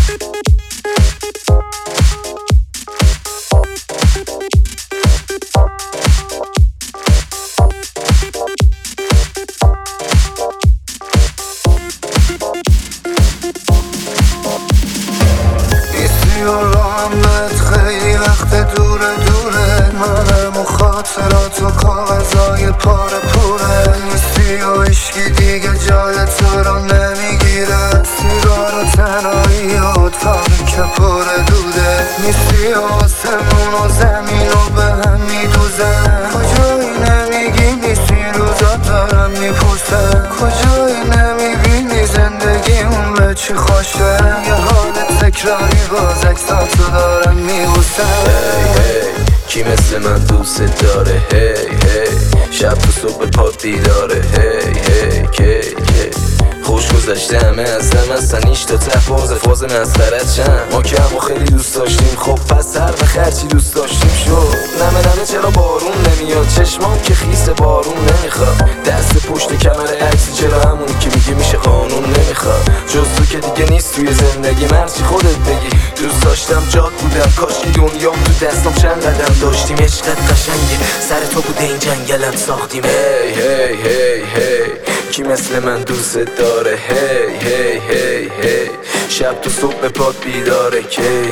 خیلی وقت دوره منم و خاطرات و کاغذای پاره پوره نیستی و عشقی دیگه جای تو رو نمیگیره سیگار و تنهایی و تاقی که پره دوده نیستی و آسمون و زمین و به هم میدوزه کجایی نمیگی نیستی روزا دارم میپوسه کجایی نمیبینی زندگیمون به چی خوشه یه حال تکراری باز اکساتو دارم میبوسه کی مثل من دوست داره شب تو صبح پات بیداره خوش گذشته همه از دم هستن ایش تا ته فاز مسخرت چند ما که همو خیلی دوست داشتیم خب پس هر وقت هرچی دوست داشتیم شد نمه چرا بارون نمیاد چشمام که خیس بارون نمیخواد دست پشت کمر عکسی چرا همونی که میگه میشه قانون نمیخواد جز تو که دیگه نیست توی زندگی مرچی خودت بگی دوست داشتم جاد بودم کاشکی دنیام تو دستم چند قدم داشتیم عشقت قشنگه سر تو بوده این جنگلم ساختیم کی مثل من دوست داره شب تو صبح پات بیداره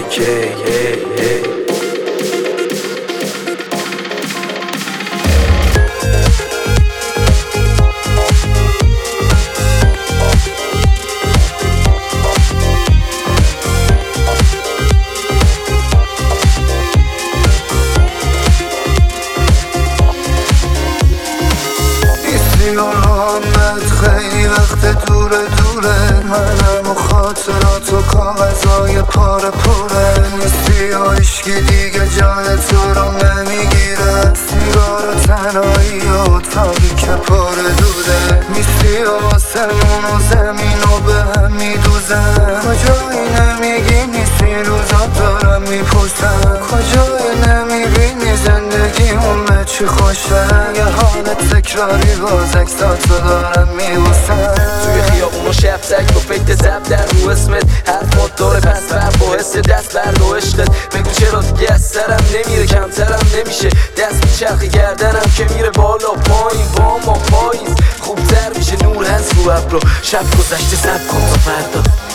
خیلی وقت دوره منم و خاطرات و کاغذای پاره پوره نیستی و عشقی دیگه جای تو رو نمیگیره سیگار و تنهایی و تاقی که پاره دوده نیستی و آسمون و زمین و به هم میدوزه کجایی نمیگی نیستی روزا دارم میپوسم کجایی نمیبینی زندگیمون به چی خوشه یه حال تکراری باز اکساتو دارم میبوسم توی خیابون و شب تک با فکر زب در رو اسمت حرفات داره پس بر با حس دست بر و عشقت بگو چرا دیگه از سرم نمیره کمترم نمیشه دست میچرخی گردنم که میره بالا پایین با ما پاییز خوبتر میشه نور هست رو ابرو شب گذشته سب کن تا فردا